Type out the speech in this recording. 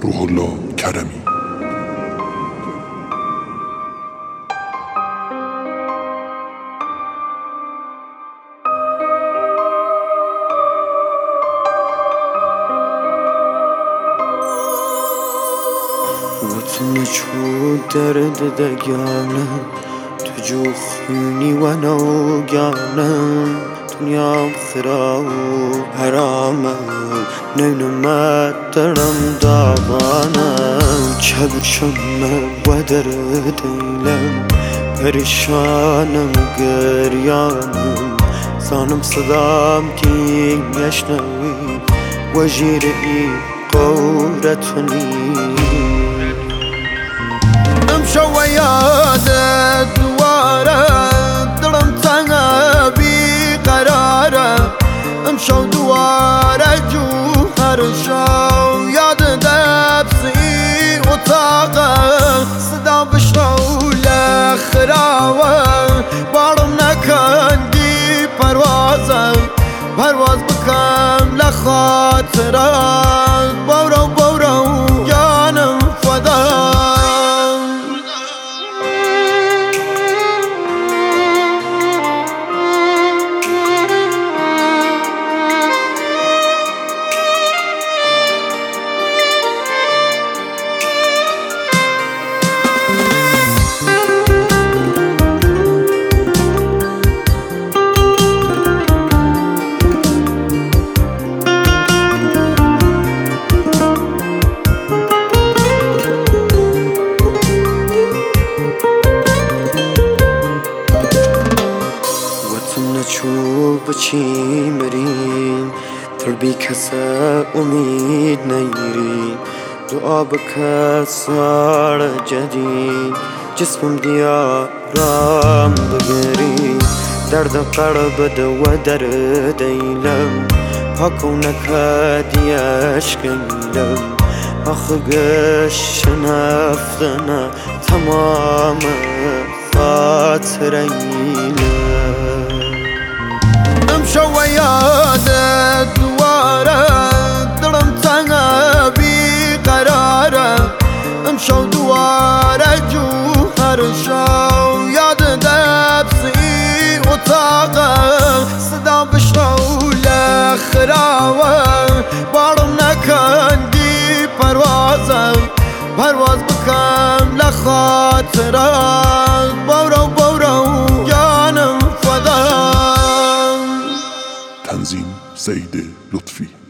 روح الله کرمی. وتن چو درد دگانم تو جو خونی و نوگانم دنیام خراب و حرامم نینمت درم داغانم چبشم و درد دیلم پریشانم گریانم زانم صدام کی میشنوی و جیری قورتنی امشو و یادت دواره دلم تنها بی قراره امشو دواره جوهر شو یاد دبسی اتاقه صدا بشو لخراوه بارم نکندی پروازه پرواز بکن لخاطرات بورو بورو جانم فدا چو بچی مرین تربی کسا امید نیرین دعا بکا سال جدید جسمم دیارم بگری درد قلب دو درد ایلم پاکو نکدی عشقیلم آخه گشت نفتنه تمام خاطر ایلم امشو و یادت دواره دلم تنها بی قراره امشو دواره جوهر شو یاد دبسی اتاقه صدا بشو لخراوه بارم نکندی پروازه پرواز بکن لخاطرات بورو بورو جانم فدا. تنظیم زید لطفی.